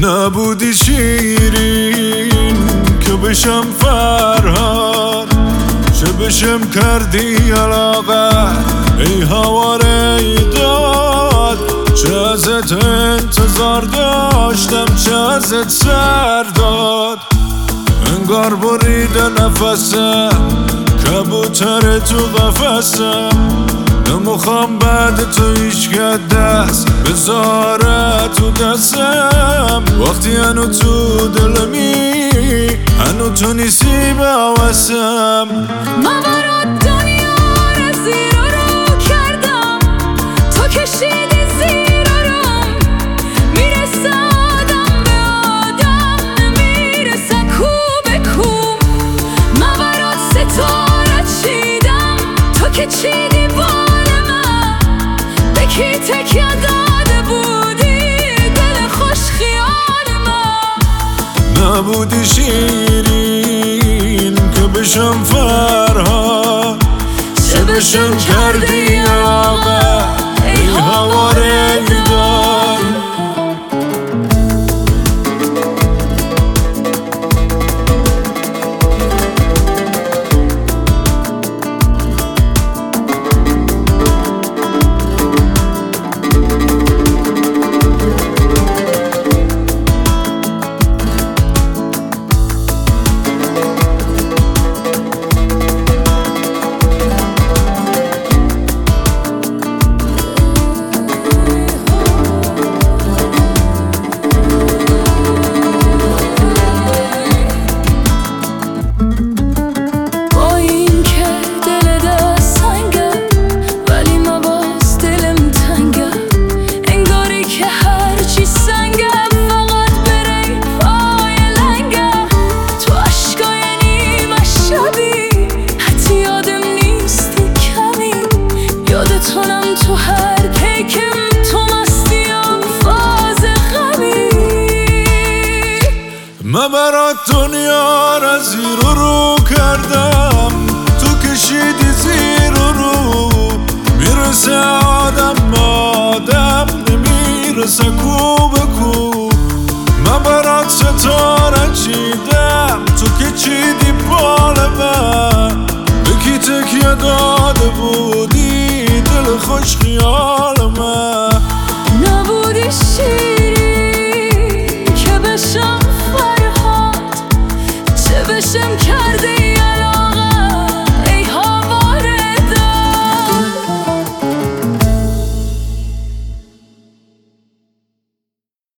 نبودی شیرین که بشم فرهاد، چه بشم کردی علاقه ای هواره داد. چه ازت انتظار داشتم، چه ازت سر داد. انگار بریده نفسم، کبوتر تو قفسم. نمیخوام بعد تو هیچ دست بذاره تو دستم. وقتی هنو تو دلمی، هنو تو نیستی به حواسم. من برات دنیا رو زیر و رو کردم، تو کشیدی زیر و روم. میرسه آدم به آدم، نمیرسه کو به کو. من برات ستاره چیدم، تو که چیدی بال من. به کی تکیه داده بودی دل خوش خیال من. نبودی شیرین که بشم فرهاد، چه بشم کردی آقا ای هواره دار. تو هر پیکم تو مستی و فاز غمی. من برات دنیا را زیر و رو کردم، تو کشیدی زیر و رو. میرسه آدم آدم، نمیرسه کو به کو. من برات ستاره چیدم، تو که چیدی بال من. به کی تکیه داده بودی دل خوش خیال